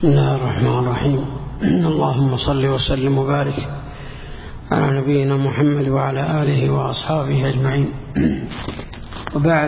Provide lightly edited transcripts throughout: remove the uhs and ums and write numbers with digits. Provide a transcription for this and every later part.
بسم الله الرحمن الرحيم. اللهم صل وسلم وبارك على نبينا محمد وعلى آله وأصحابه أجمعين. وبعد،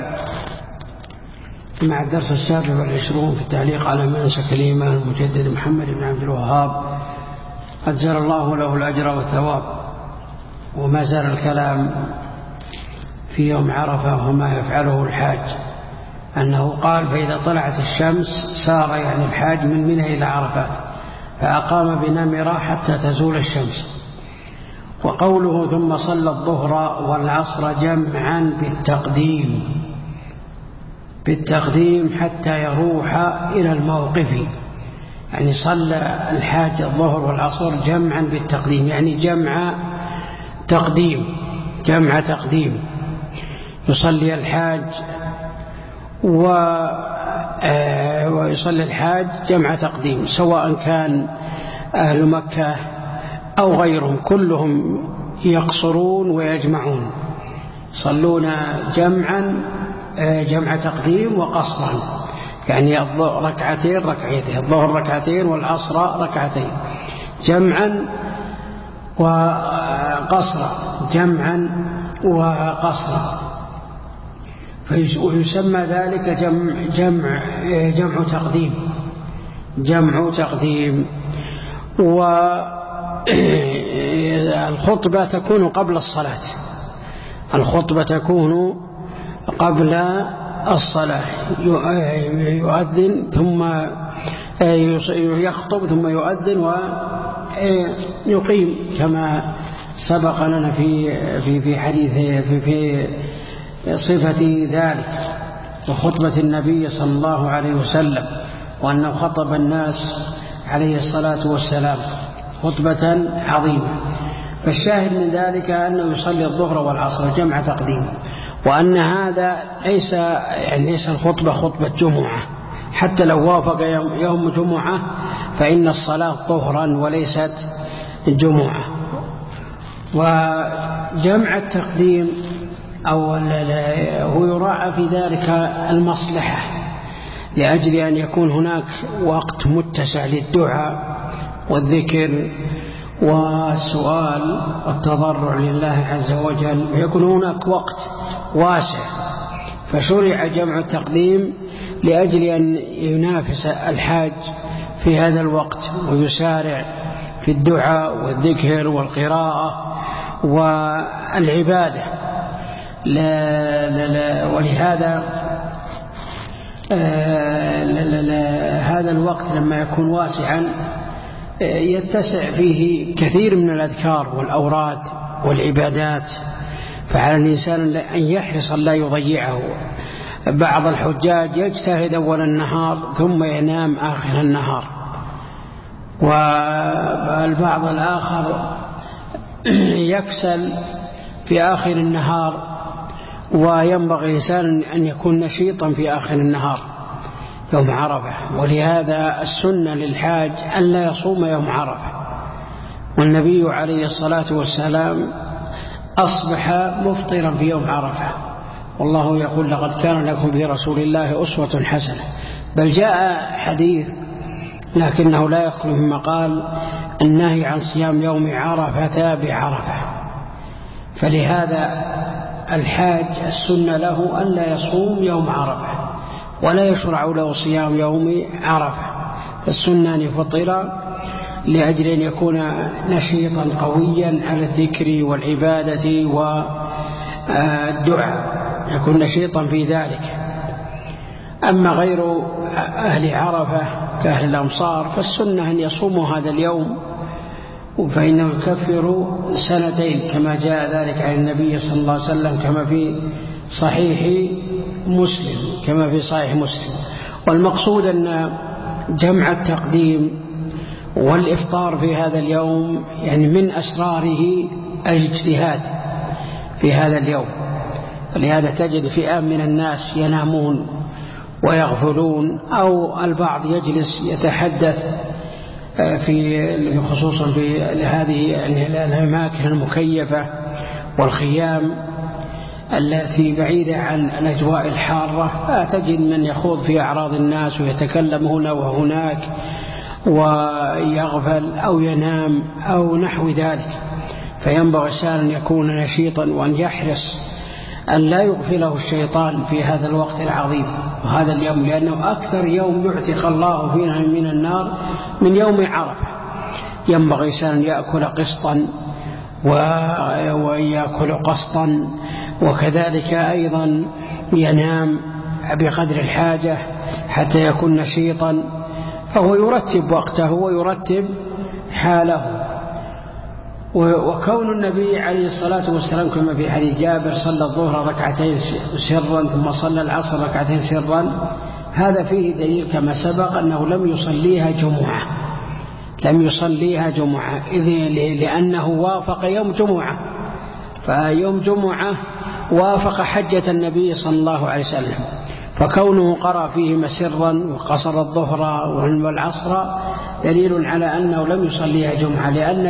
مع الدرس 27 في التعليق على منسك الإمام المجدد محمد بن عبد الوهاب أجزل الله له الأجر والثواب. وما زال الكلام في يوم عرفة وما يفعله الحاج، أنه قال: فإذا طلعت الشمس سار يعني الحاج من منى إلى عرفات، فأقام بنمرة حتى تزول الشمس. وقوله: ثم صلى الظهر والعصر جمعا بالتقديم حتى يروح إلى الموقف، يعني صلى الحاج الظهر والعصر جمعا بالتقديم، يعني جمع تقديم. يصلي الحاج ويصلي الحاج جمع تقديم، سواء كان أهل مكة أو غيرهم، كلهم يقصرون ويجمعون، يصلون جمع تقديم وقصرا، يعني الظهر ركعتين والعصر ركعتين، جمعا وقصرا. ويسمى ذلك جمع تقديم. والخطبة تكون قبل الصلاة، يؤذن ثم يخطب ثم يؤذن ويقيم، كما سبق لنا في حديث في صفة ذلك وخطبة النبي صلى الله عليه وسلم، وأنه خطب الناس عليه الصلاة والسلام خطبة عظيمة. فالشاهد من ذلك أنه يصلي الظهر والعصر جمع تقديم، وأن هذا ليس الخطبة خطبة جمعة، حتى لو وافق يوم جمعة فإن الصلاة ظهرا وليست جمعة. وجمع التقديم هو يراعى في ذلك المصلحة، لأجل أن يكون هناك وقت متسع للدعاء والذكر والسؤال والتضرع لله عز وجل، ويكون هناك وقت واسع. فشرع جمع التقديم لأجل أن ينافس الحاج في هذا الوقت ويسارع في الدعاء والذكر والقراءة والعبادة. ولهذا هذا الوقت لما يكون واسعا يتسع فيه كثير من الأذكار والأوراد والعبادات، فعلى الإنسان أن يحرص لا يضيعه. بعض الحجاج يجتهد أول النهار ثم ينام آخر النهار، والبعض الآخر يكسل في آخر النهار، وينبغي الإنسان أن يكون نشيطا في آخر النهار يوم عرفة. ولهذا السنة للحاج أن لا يصوم يوم عرفة، والنبي عليه الصلاة والسلام أصبح مفطرا في يوم عرفة، والله يقول: لقد كان لكم في رسول الله أسوة حسنة. بل جاء حديث لكنه لا يخلو من مقال النهي عن صيام يوم عرفة بعرفة. فلهذا الحاج السنة له أن لا يصوم يوم عرفة، ولا يشرع له صيام يوم عرفة. فالسنة أن يفطر لأجل أن يكون نشيطا قويا على الذكر والعبادة والدعاء، يكون نشيطا في ذلك. أما غير أهل عرفة كأهل الأمصار فالسنة أن يصوموا هذا اليوم، فإنه يكفر سنتين، كما جاء ذلك عن النبي صلى الله عليه وسلم كما في صحيح مسلم. والمقصود أن جمع التقديم والإفطار في هذا اليوم يعني من أسراره الاجتهاد في هذا اليوم. ولهذا تجد فئام من الناس ينامون ويغفلون، أو البعض يجلس يتحدث خصوصا في هذه الأماكن المكيفة والخيام التي بعيدة عن الأجواء الحارة، تجد من يخوض في أعراض الناس ويتكلم هنا وهناك ويغفل أو ينام أو نحو ذلك، فينبغي الإنسان أن يكون نشيطا وأن يحرص أن لا يغفله الشيطان في هذا الوقت العظيم وهذا اليوم، لأنه أكثر يوم يعتق الله فينا من النار من يوم عرفة. ينبغي الإنسان أن يأكل قسطا ويأكل قسطا، وكذلك أيضا ينام بقدر الحاجة حتى يكون نشيطا، فهو يرتب وقته ويرتب حاله. وكون النبي عليه الصلاة والسلام كما في حديث جابر صلى الظهر ركعتين سرا ثم صلى العصر ركعتين سرا، هذا فيه دليل كما سبق أنه لم يصليها جمعة لأنه وافق يوم جمعة، فيوم جمعة وافق حجة النبي صلى الله عليه وسلم، فكونه قرأ فيه سرا وقصر الظهر والعصر دليل على أنه لم يصليها جمعة،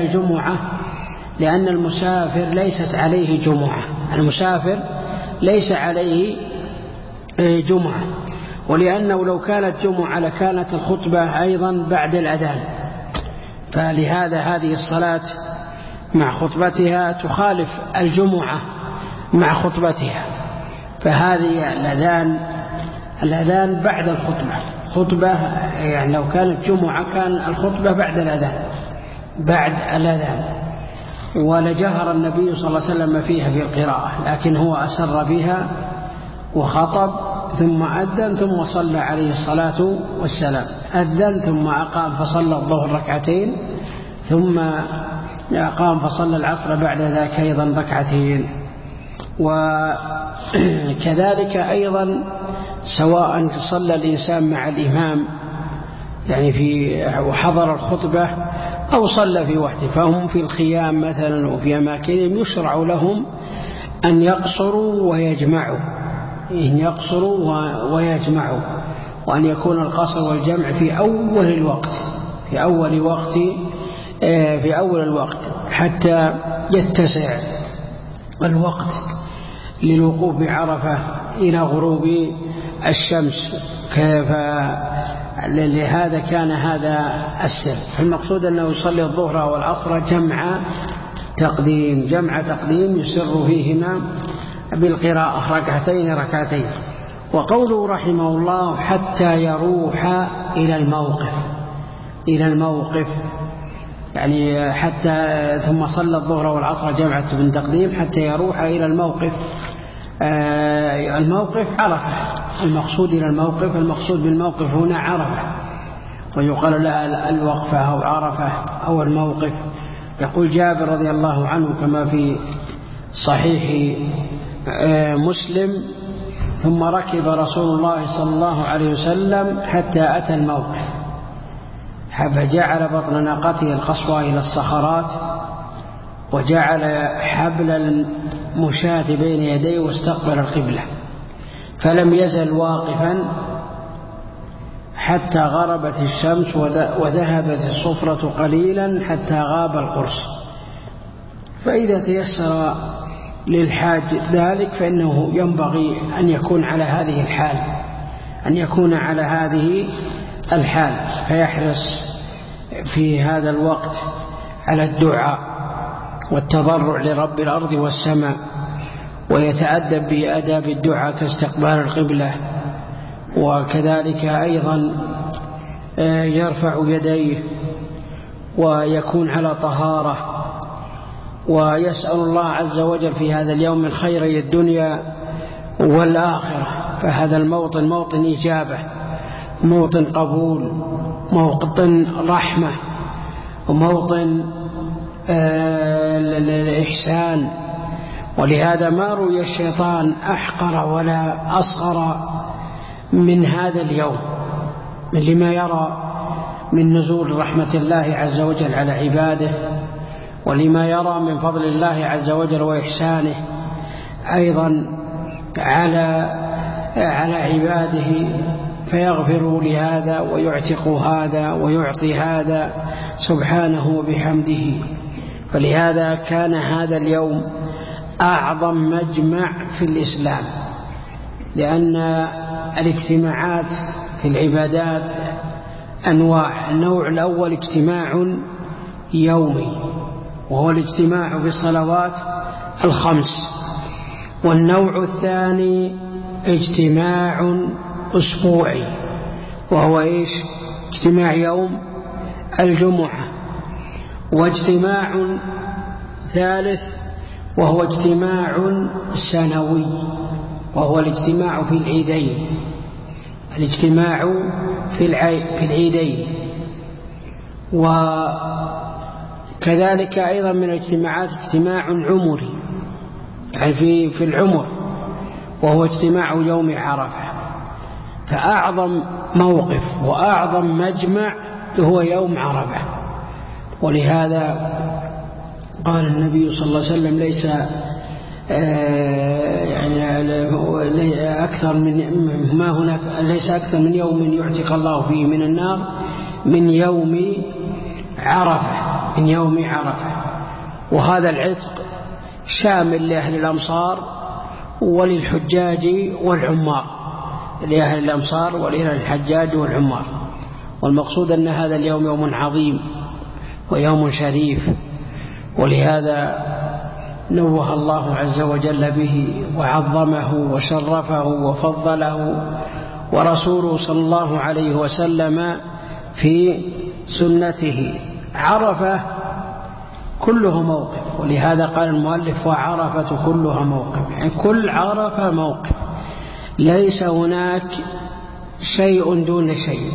لأن المسافر ليست عليه جمعة، المسافر ليس عليه جمعة، ولأنه لو كانت جمعة لكانت الخطبة أيضا بعد الأذان، فلهذا هذه الصلاة مع خطبتها تخالف الجمعة مع خطبتها، فهذه الأذان بعد خطبة يعني لو كانت جمعة كان الخطبة بعد الأذان، ولجهر النبي صلى الله عليه وسلم فيها بالقراءة، لكن هو أسر بها وخطب ثم أذن ثم صلى عليه الصلاة والسلام، أذن ثم أقام فصلى الظهر ركعتين ثم أقام فصلى العصر بعد ذلك أيضا ركعتين. وكذلك أيضا سواء صلى الإنسان مع الإمام يعني وحضر الخطبة أو صلى في وحده، فهم في الخيام مثلا وفي أماكنهم يشرع لهم أن يقصروا ويجمعوا، وأن يكون القصر والجمع في أول الوقت حتى يتسع الوقت للوقوف بعرفة إلى غروب الشمس، لهذا كان هذا السر. فالمقصود أنه يصلي الظهر والعصر جمع تقديم يسر فيهما بالقراءة ركعتين. وقوله رحمه الله حتى يروح إلى الموقف يعني حتى ثم صلى الظهر والعصر جمعة من تقديم حتى يروح إلى الموقف. الموقف عرفة، المقصود بالموقف هنا عرفة، ويقال لها الوقفة أو عرفة أو الموقف. يقول جابر رضي الله عنه كما في صحيح مسلم: ثم ركب رسول الله صلى الله عليه وسلم حتى أتى الموقف، فجعل بطن ناقته القصوى إلى الصخرات، وجعل حبل المشاة بين يديه واستقبل القبلة، فلم يزل واقفا حتى غربت الشمس وذهبت الصفرة قليلا حتى غاب القرص. فإذا تيسر للحاج ذلك فإنه ينبغي أن يكون على هذه الحال، فيحرص في هذا الوقت على الدعاء والتضرع لرب الأرض والسماء، ويتأدب بآداب الدعاء كاستقبال القبلة، وكذلك أيضا يرفع يديه ويكون على طهارة، ويسأل الله عز وجل في هذا اليوم من خيري الدنيا والآخرة. فهذا الموطن موطن إجابة، موطن قبول، موطن رحمة، وموطن الإحسان. ولهذا ما روي الشيطان أحقر ولا أصغر من هذا اليوم، من لما يرى من نزول رحمة الله عز وجل على عباده، ولما يرى من فضل الله عز وجل وإحسانه أيضا على عباده، فيغفر لهذا ويعتق هذا ويعطي هذا سبحانه وبحمده. فلهذا كان هذا اليوم أعظم مجمع في الإسلام، لأن الاجتماعات في العبادات أنواع. النوع الأول اجتماع يومي وهو الاجتماع في الصلوات الخمس. والنوع الثاني اجتماع أسبوعي وهو اجتماع يوم الجمعة. واجتماع ثالث وهو اجتماع سنوي وهو الاجتماع في العيدين. الاجتماع في العيدين. وكذلك أيضا من الاجتماعات اجتماع عمري يعني في العمر وهو اجتماع يوم عرفة. فأعظم موقف وأعظم مجمع هو يوم عرفة. ولهذا قال النبي صلى الله عليه وسلم ليس أكثر من يوم يعتق الله فيه من النار من يوم عرفة. وهذا العتق شامل لأهل الأمصار وللحجاج والعمار، لأهل الأمصار وللحجاج والعمار. والمقصود أن هذا اليوم يوم عظيم ويوم شريف، ولهذا نوه الله عز وجل به وعظمه وشرفه وفضله ورسوله صلى الله عليه وسلم في سنته. عرفة كله موقف، ولهذا قال المؤلف وعرفة كلها موقف، يعني كل عرفة موقف، ليس هناك شيء دون شيء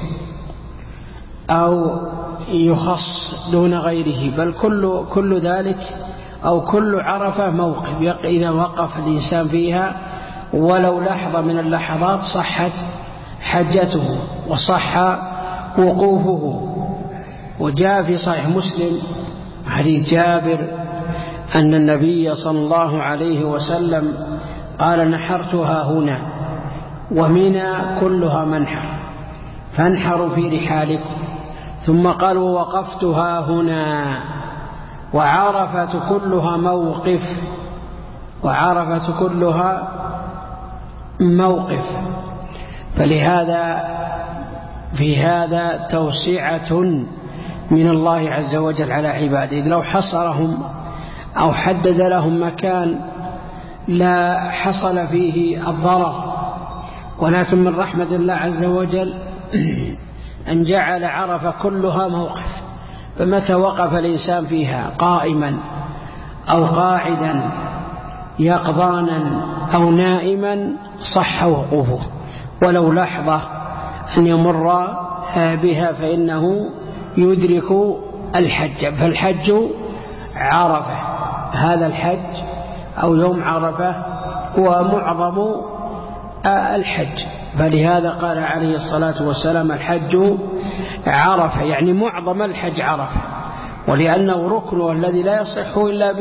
أو يخص دون غيره، بل كل ذلك أو كل عرفة موقف إذا وقف الإنسان فيها ولو لحظة من اللحظات صحت حجته وصح وقوفه. وجاء في صحيح مسلم حديث جابر أن النبي صلى الله عليه وسلم قال نحرتها هنا ومنى كلها منحر فانحروا في رحالكم. ثم قال ووقفتها هنا وعرفة كلها موقف، وعرفة كلها موقف. فلهذا في هذا توسعة من الله عز وجل على عباده، إذ لو حصرهم أو حدد لهم مكان لا حصل فيه الضرر، ولكن من رحمة الله عز وجل أن جعل عرفة كلها موقف. فمتى وقف الإنسان فيها قائما أو قاعدا يقظانا أو نائما صح وقوفه ولو لحظة أن يمر بها فإنه يدرك الحج. فالحج عرفة، هذا الحج أو يوم عرفة هو معظم الحج. فلهذا قال عليه الصلاة والسلام الحج عرفة، يعني معظم الحج عرفة، ولأنه ركن الذي لا يصح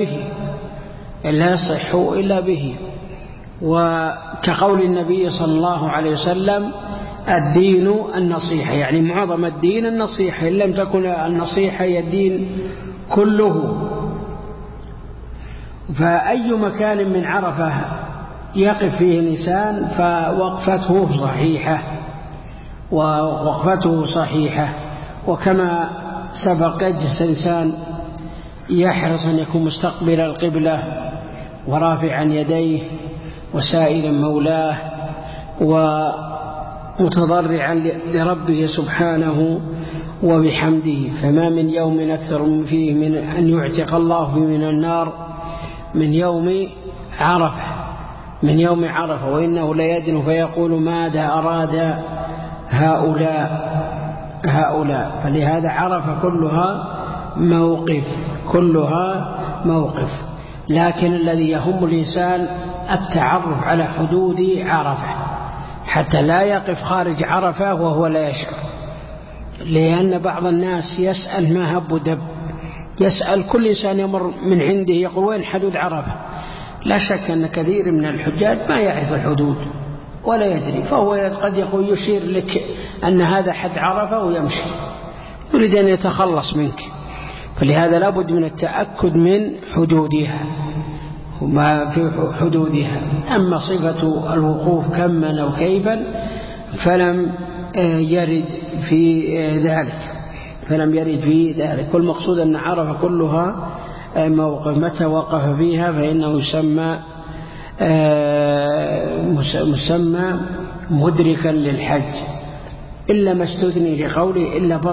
إلا به. وكقول النبي صلى الله عليه وسلم الدين النصيحة، يعني معظم الدين النصيحة، إن لم تكن النصيحة هي الدين كله. فأي مكان من عرفة يقف فيه الإنسان فوقفته صحيحة. وكما سبق يجلس الإنسان يحرص أن يكون مستقبل القبلة ورافعا يديه وسائلا مولاه ومتضرعا لربه سبحانه وبحمده. فما من يوم أكثر فيه من أن يعتق الله فيه من النار من يوم عرفة. وإنه ليدن فيقول ماذا أراد هؤلاء. فلهذا عرفة كلها موقف. لكن الذي يهم الإنسان التعرف على حدود عرفة حتى لا يقف خارج عرفة وهو لا يشعر، لأن بعض الناس يسأل ما هب ودب، يسأل كل إنسان يمر من عنده يقول وين حدود عرفة. لا شك أن كثير من الحجاج ما يعرف الحدود ولا يدري، فهو قد يقول يشير لك أن هذا حد عرفة ويمشي، يريد أن يتخلص منك. فلهذا لابد من التأكد من حدودها وما في حدودها. أما صفة الوقوف كما أو كيفا فلم يرد في ذلك. والمقصود أن عرفة كلها موقف، متى وقف فيها فإنه مسمى مدركا للحج، إلا ما استثني لقوله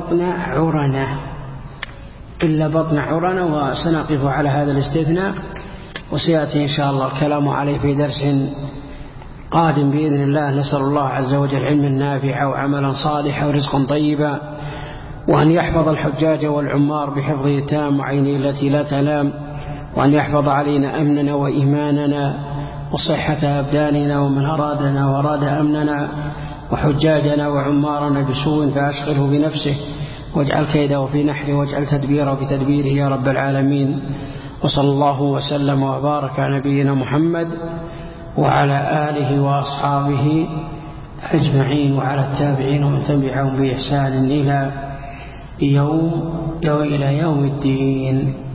إلا بطن عرنة، وسنقف على هذا الاستثناء، وسيأتي إن شاء الله الكلام عليه في درس قادم بإذن الله. نسأل الله عز وجل علما نافعا وعملا صالحا ورزقا طيبا، وأن يحفظ الحجاج والعمار بحفظه التام وعينه التي لا تنام، وأن يحفظ علينا أمننا وإيماننا وصحة أبداننا، ومن أرادنا وأراد أمننا وحجاجنا وعمارنا بسوء فأشغله بنفسه، واجعل كيده في نحره، واجعل تدبيره بتدبيره يا رب العالمين. وصلى الله وسلم وبارك على نبينا محمد وعلى آله وأصحابه أجمعين، وعلى التابعين ومن تبعهم بإحسان إلى يوم الدين.